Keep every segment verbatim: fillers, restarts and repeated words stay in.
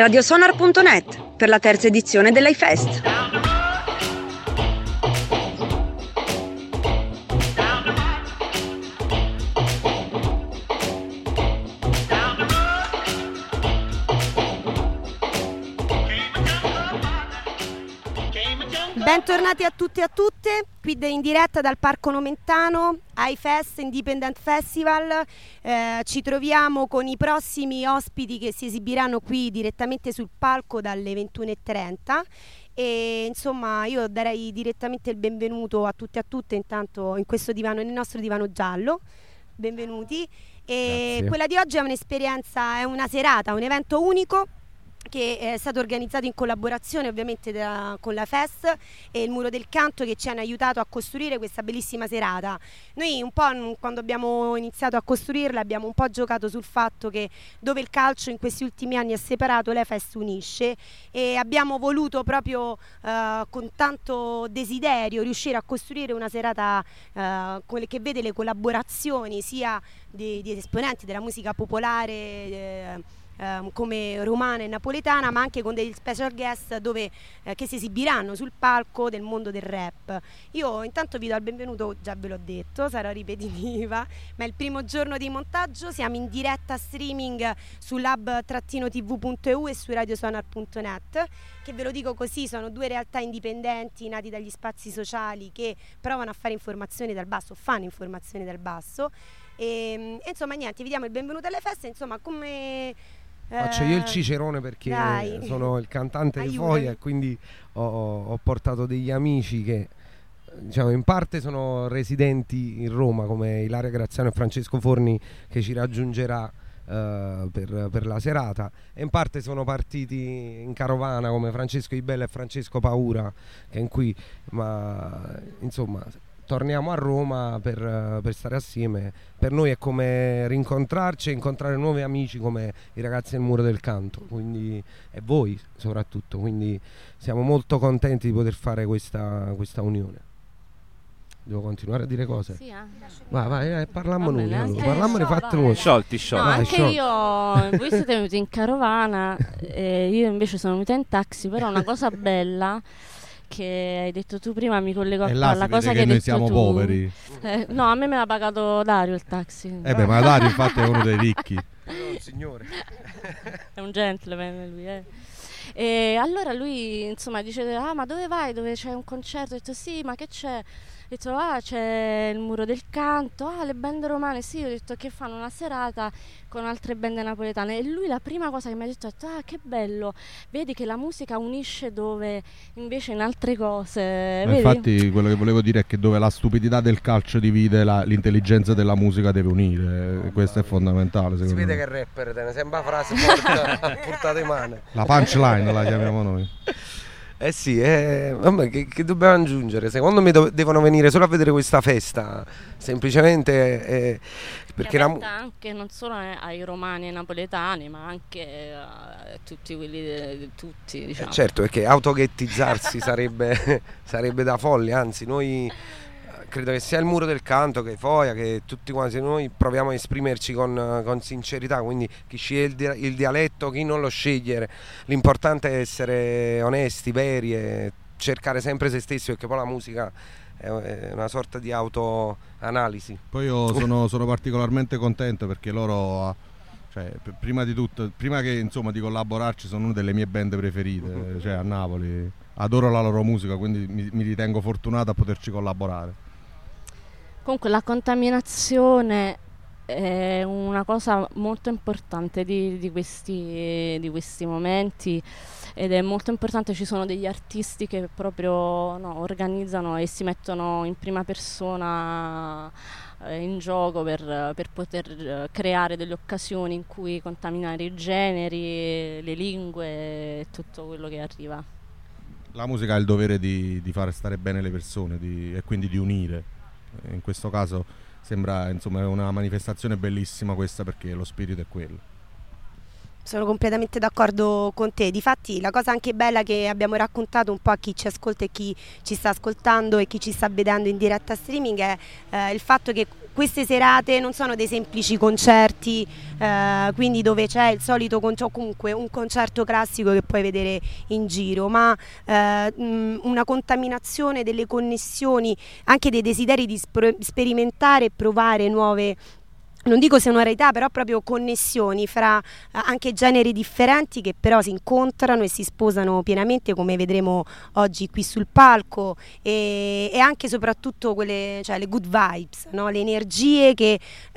radiosonar punto net per la terza edizione dell'iFest. Bentornati a tutti e a tutte, qui in diretta dal Parco Nomentano, iFest Independent Festival. Eh, ci troviamo con i prossimi ospiti che si esibiranno qui direttamente sul palco dalle ventuno e trenta e insomma io darei direttamente il benvenuto a tutti e a tutte intanto in questo divano, nel nostro divano giallo. Benvenuti. E Grazie. quella di oggi è un'esperienza, è una serata, un evento unico che è stato organizzato in collaborazione ovviamente da, con la Fest e il Muro del Canto, che ci hanno aiutato a costruire questa bellissima serata. Noi un po' quando abbiamo iniziato a costruirla abbiamo un po' giocato sul fatto che dove il calcio in questi ultimi anni è separato, la Fest unisce, e abbiamo voluto proprio eh, con tanto desiderio riuscire a costruire una serata eh, che vede le collaborazioni sia di, di esponenti della musica popolare eh, come romana e napoletana, ma anche con degli special guest dove, eh, che si esibiranno sul palco del mondo del rap. Io intanto vi do il benvenuto, già ve l'ho detto, sarò ripetitiva, ma è il primo giorno di montaggio, siamo in diretta streaming su lab T V punto e u e su radiosonar punto net, che ve lo dico così, sono due realtà indipendenti nati dagli spazi sociali che provano a fare informazioni dal basso, fanno informazioni dal basso e, e insomma niente, vi diamo il benvenuto alle feste, insomma come... Faccio io il cicerone perché Dai. sono il cantante di Aiutami. Foia e quindi ho, ho portato degli amici che diciamo in parte sono residenti in Roma come Ilaria Graziano e Francesco Forni, che ci raggiungerà eh, per, per la serata, e in parte sono partiti in carovana come Francesco Ibella e Francesco Paura, che è in qui, ma insomma torniamo a Roma per, per stare assieme. Per noi è come rincontrarci e incontrare nuovi amici come i ragazzi del Muro del Canto, quindi, e voi soprattutto, quindi siamo molto contenti di poter fare questa, questa unione. Devo continuare a dire cose? Sì, eh. Vai, vai, eh, parlammo Va noi, bene, allora. anche- parlammo so, fatte vai. noi. Sciolti, No, sciolti. Vai, anche sciolti. io, voi siete venuti in carovana e io invece sono venuta in taxi, però una cosa bella che hai detto tu prima mi collego E là alla si cosa vede che che hai noi detto siamo tu. poveri. Eh, no, a me me l'ha pagato Dario il taxi. Eh beh, ma Dario infatti è uno dei ricchi. Oh, signore. È un gentleman lui, eh. E allora lui insomma dice: ah, ma dove vai? Dove c'è un concerto? Ho detto sì, ma che c'è? Ho detto ah, c'è il Muro del Canto, ah, le band romane, sì. Ho detto che fanno una serata con altre band napoletane, e lui la prima cosa che mi ha detto è ah, che bello, vedi che la musica unisce dove invece in altre cose, Ma vedi? infatti quello che volevo dire è che dove la stupidità del calcio divide, la- l'intelligenza della musica deve unire. E questo è fondamentale Si secondo vede me. che è rapper, te ne sembra frase porta, portate in mano. La punchline la chiamiamo noi. Eh sì, eh, vabbè, che, che dobbiamo aggiungere? Secondo me dov- devono venire solo a vedere questa festa, semplicemente eh, perché la mu- aperta anche non solo ai ai romani e ai napoletani, ma anche a tutti quelli de- de- tutti, eh, diciamo. certo, perché autoghettizzarsi sarebbe, sarebbe da folli, anzi noi eh, credo che sia il Muro del Canto, che Foia, che tutti quanti noi proviamo a esprimerci con, con sincerità, quindi chi sceglie il, dia- il dialetto, chi non lo sceglie, l'importante è essere onesti, veri e cercare sempre se stessi, perché poi la musica è è una sorta di autoanalisi. Poi io sono, sono particolarmente contento perché loro, ah, cioè, p- prima di tutto, prima che insomma di collaborarci, sono una delle mie band preferite, cioè a Napoli. Adoro la loro musica, quindi mi, mi ritengo fortunato a poterci collaborare. Comunque la contaminazione è una cosa molto importante di, di questi, di questi momenti, ed è molto importante. Ci sono degli artisti che proprio no, organizzano e si mettono in prima persona eh, in gioco per, per poter eh, creare delle occasioni in cui contaminare i generi, le lingue e tutto quello che arriva. La musica ha il dovere di, di fare stare bene le persone di- e quindi di unire. In questo caso sembra insomma una manifestazione bellissima questa, perché lo spirito è quello. Sono completamente d'accordo con te. Difatti la cosa anche bella che abbiamo raccontato un po' a chi ci ascolta e chi ci sta ascoltando e chi ci sta vedendo in diretta streaming è eh, il fatto che queste serate non sono dei semplici concerti, eh, quindi dove c'è il solito concerto, comunque un concerto classico che puoi vedere in giro, ma eh, mh, una contaminazione delle connessioni, anche dei desideri di sp- sperimentare e provare nuove, non dico sonorità, però proprio connessioni fra eh, anche generi differenti che però si incontrano e si sposano pienamente, come vedremo oggi qui sul palco, e, e anche soprattutto quelle, cioè le good vibes, no? Le energie che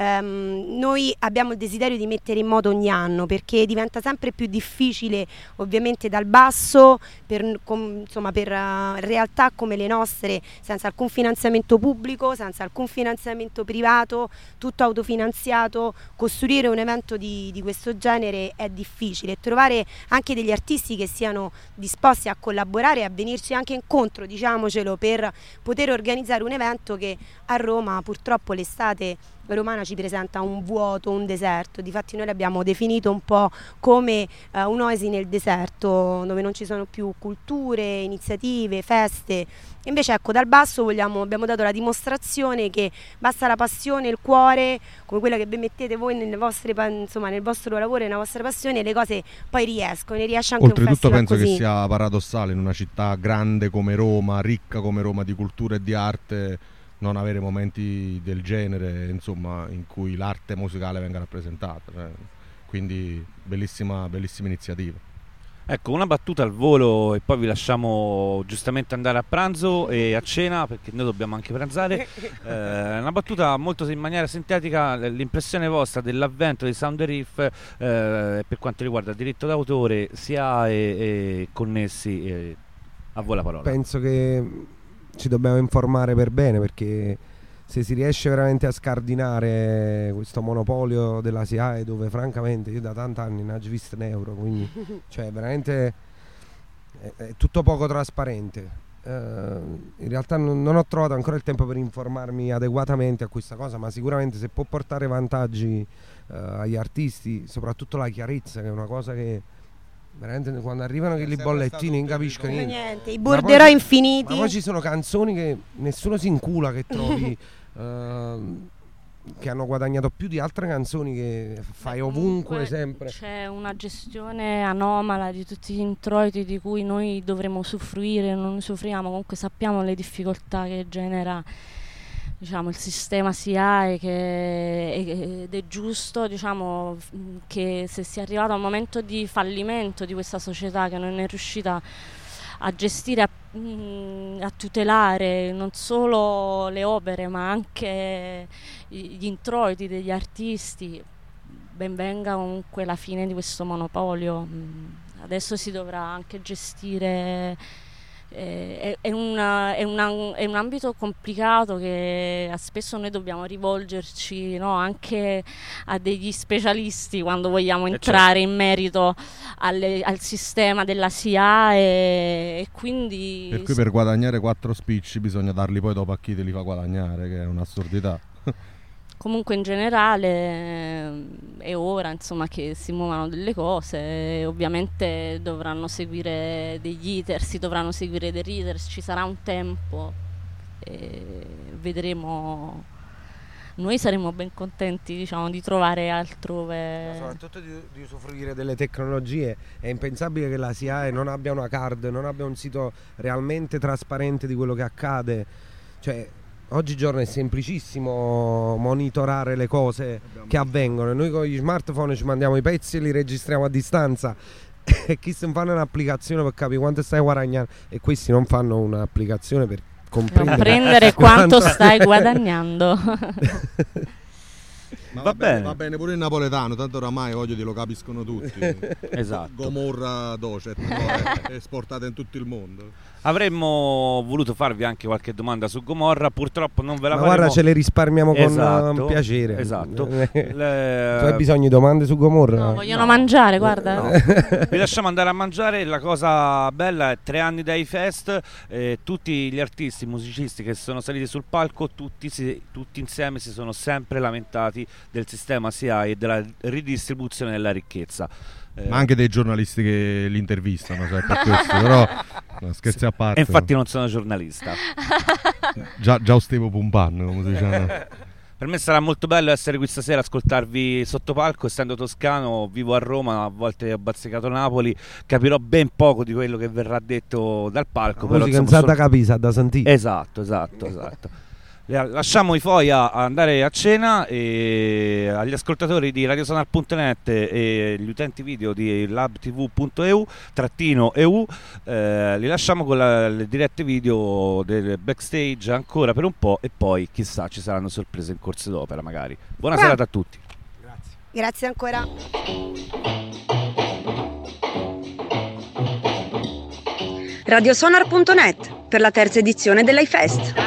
ehm, noi abbiamo il desiderio di mettere in moto ogni anno, perché diventa sempre più difficile, ovviamente dal basso, per, com, insomma, per uh, realtà come le nostre, senza alcun finanziamento pubblico, senza alcun finanziamento privato, tutto autofinanziato. Costruire un evento di, di questo genere è difficile, trovare anche degli artisti che siano disposti a collaborare e a venirci anche incontro, diciamocelo, per poter organizzare un evento che a Roma purtroppo l'estate romana ci presenta un vuoto, un deserto. Difatti noi l'abbiamo definito un po' come uh, un'oasi nel deserto, dove non ci sono più culture, iniziative, feste. Invece ecco, dal basso vogliamo, abbiamo dato la dimostrazione che basta la passione, il cuore, come quella che vi mettete voi nelle vostre, insomma, nel vostro lavoro e nella vostra passione, e le cose poi riescono, ne riesce anche Oltretutto un festival penso così. che sia paradossale in una città grande come Roma, ricca come Roma di cultura e di arte, non avere momenti del genere, insomma, in cui l'arte musicale venga rappresentata. Cioè, quindi bellissima, bellissima iniziativa. Ecco, una battuta al volo e poi vi lasciamo giustamente andare a pranzo e a cena, perché noi dobbiamo anche pranzare. Eh, una battuta molto in maniera sintetica, l'impressione vostra dell'avvento di Sound the Riff eh, per quanto riguarda il diritto d'autore, S I A e, e connessi. E a voi la parola. Penso che ci dobbiamo informare per bene, perché se si riesce veramente a scardinare questo monopolio della S I A E, dove francamente io da tanti anni non ho visto un euro, quindi cioè veramente è, è tutto poco trasparente. Uh, in realtà non, non ho trovato ancora il tempo per informarmi adeguatamente a questa cosa, ma sicuramente se può portare vantaggi uh, agli artisti, soprattutto la chiarezza, che è una cosa che veramente quando arrivano che i bollettini non capisco niente. niente, i borderò infiniti. Ma poi ci sono canzoni che nessuno si incula, che trovi uh, che hanno guadagnato più di altre canzoni che fai Beh, ovunque sempre. C'è una gestione anomala di tutti gli introiti di cui noi dovremmo usufruire, non usufruiamo. Comunque sappiamo le difficoltà che genera, diciamo, il sistema S I A E, che, ed è giusto, diciamo, che se si è arrivato a un momento di fallimento di questa società che non è riuscita a gestire, a, a tutelare non solo le opere ma anche gli introiti degli artisti, ben venga comunque la fine di questo monopolio. Adesso si dovrà anche gestire. È, è, una, è, una, è un ambito complicato che spesso noi dobbiamo rivolgerci, no, anche a degli specialisti quando vogliamo entrare in merito alle, al sistema della S I A E, e quindi per cui per guadagnare quattro spicci bisogna darli poi dopo a chi te li fa guadagnare, che è un'assurdità. Comunque in generale è ora, insomma, che si muovano delle cose. Ovviamente dovranno seguire degli iter, si dovranno seguire dei reader, ci sarà un tempo e vedremo. Noi saremo ben contenti, diciamo, di trovare altrove. Ma soprattutto di, di usufruire delle tecnologie. È impensabile che la S I A E non abbia una card, non abbia un sito realmente trasparente di quello che accade. Cioè, oggigiorno è semplicissimo monitorare le cose che avvengono. Noi con gli smartphone ci mandiamo i pezzi e li registriamo a distanza e chi se ne fanno un'applicazione per capire quanto stai guadagnando, e questi non fanno un'applicazione per comprendere, comprendere quanto stai guadagnando. Ma va, va bene. bene, va bene pure il napoletano, tanto oramai voglio dire, lo capiscono tutti. Esatto. Gomorra docet, no? è esportata in tutto il mondo. Avremmo voluto farvi anche qualche domanda su Gomorra, purtroppo non ve la ma faremo. guarda, ce le risparmiamo con Esatto, uh, piacere. Esatto. Le... Le... Tu hai bisogno di domande su Gomorra? No, vogliono No. mangiare, guarda. No. Vi lasciamo andare a mangiare. La cosa bella è tre anni dai fest, eh, tutti gli artisti, musicisti che sono saliti sul palco, tutti, si, tutti insieme si sono sempre lamentati del sistema S I A e della ridistribuzione della ricchezza. Eh, Ma anche dei giornalisti che li intervistano, sai, per questo, però no, scherzi a parte. E infatti non sono giornalista. Già, già Ostevo Pumpan, come si dice. Per me sarà molto bello essere qui stasera, ascoltarvi sotto palco. Essendo toscano, vivo a Roma, a volte ho bazzicato Napoli, capirò ben poco di quello che verrà detto dal palco. La musica non sa da capire, sa da sentire. Esatto, esatto, esatto. Lasciamo i Foia andare a cena, e agli ascoltatori di radiosonar punto net e gli utenti video di labtv punto e u trattino e u eh, li lasciamo con la, le dirette video del backstage ancora per un po', e poi chissà ci saranno sorprese in corso d'opera magari. Buona Bravo. serata a tutti. Grazie. Grazie ancora. radiosonar punto net per la terza edizione dell'iFest.